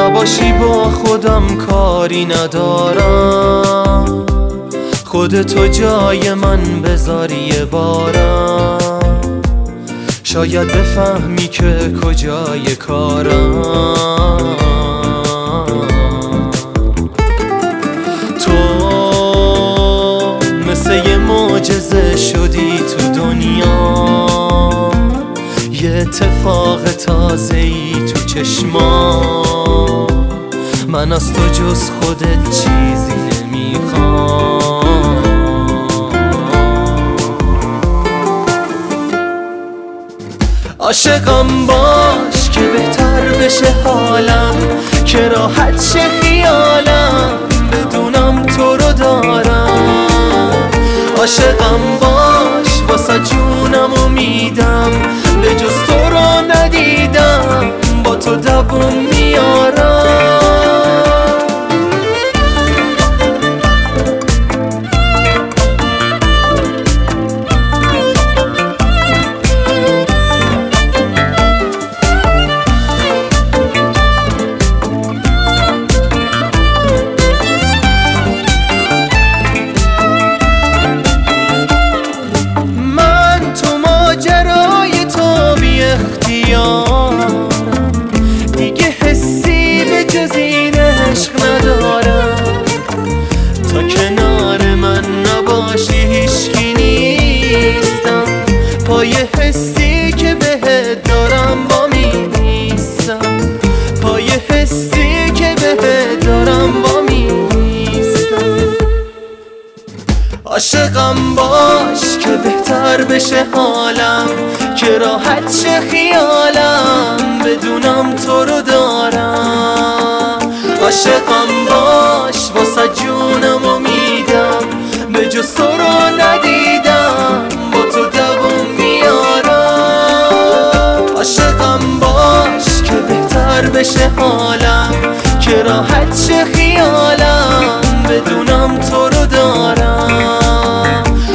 نباشی با خودم کاری ندارم، خودتو جای من بذاری یه بارم، شاید بفهمی که کجای کارم. تو مثل یه معجزه شدی تو دنیا، یه اتفاق تازه‌ای تو چشمام، من از تو جز خودت چیزی نمیخوام. عاشقم باش که بهتر بشه حالم، که راحت شه خیالم بدونم تو رو دارم. عاشقم باش واسه جونم امیدم، به جز تو رو ندیدم با تو دووم میارم. دیگه حسی به جز این عشق ندارم، تا کنار من نباشی هیچکی نیستم، پای حسی که بهت دارم با میستم، پای حسی که بهت دارم با میستم. عاشقم باش که بهتر بشه حالم، که راحت شه خیالم بدونم تو رو دارم. عاشقم باش واسه جونم امیدم، به جز تو رو ندیدم با تو دووم میارم. عاشقم باش که بهتر بشه حالم، که راحت شه